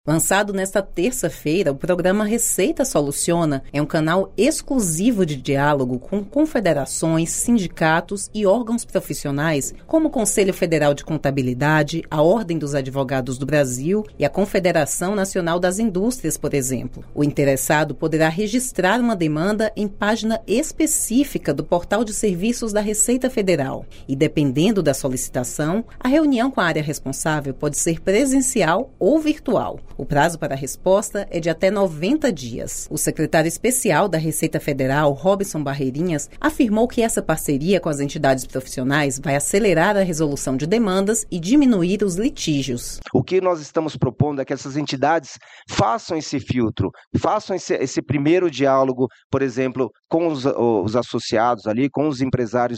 Lançado nesta terça-feira, o programa Receita Soluciona é um canal exclusivo de diálogo com confederações, sindicatos e órgãos profissionais, como o Conselho Federal de Contabilidade, a Ordem dos Advogados do Brasil e a Confederação Nacional das Indústrias, por exemplo. O interessado poderá registrar uma demanda em página específica do Portal de Serviços da Receita Federal e, dependendo da solicitação, a reunião com a área responsável pode ser presencial ou virtual. O prazo para a resposta é de até 90 dias. O secretário especial da Receita Federal, Robson Barreirinhas, afirmou que essa parceria com as entidades profissionais vai acelerar a resolução de demandas e diminuir os litígios. O que nós estamos propondo é que essas entidades façam esse filtro, façam esse primeiro diálogo, por exemplo, com os associados ali, com os empresários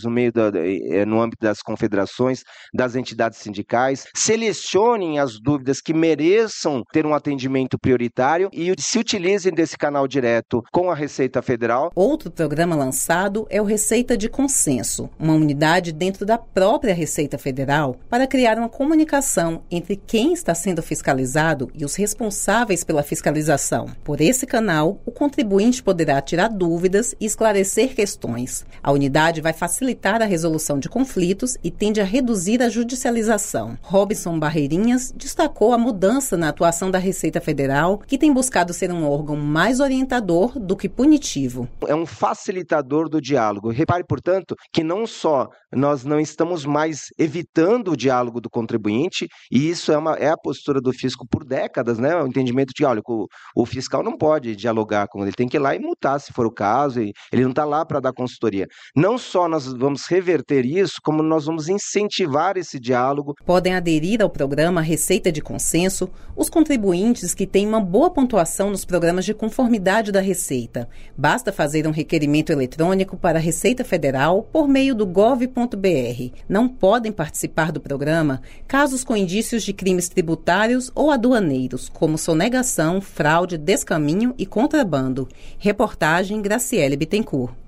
no âmbito das confederações, das entidades sindicais, selecionem as dúvidas que mereçam ter um atendimento prioritário e se utilizem desse canal direto com a Receita Federal. Outro programa lançado é o Receita de Consenso, uma unidade dentro da própria Receita Federal para criar uma comunicação entre quem está sendo fiscalizado e os responsáveis pela fiscalização. Por esse canal, o contribuinte poderá tirar dúvidas e esclarecer questões. A unidade vai facilitar a resolução de conflitos e tende a reduzir a judicialização. Robson Barreirinhas destacou a mudança na atuação da Receita Federal, que tem buscado ser um órgão mais orientador do que punitivo. É um facilitador do diálogo. Repare, portanto, que não só nós não estamos mais evitando o diálogo do contribuinte, e isso é a postura do fisco por décadas, né? O entendimento de, olha, o fiscal não pode dialogar com ele, tem que ir lá e multar, se for o caso, e ele não está lá para dar consultoria. Não só nós vamos reverter isso, como nós vamos incentivar esse diálogo. Podem aderir ao programa Receita de Consenso os contribuintes que têm uma boa pontuação nos programas de conformidade da Receita. Basta fazer um requerimento eletrônico para a Receita Federal por meio do gov.br. Não podem participar do programa casos com indícios de crimes tributários ou aduaneiros, como sonegação, fraude, descaminho e contrabando. Reportagem Graciele Bittencourt.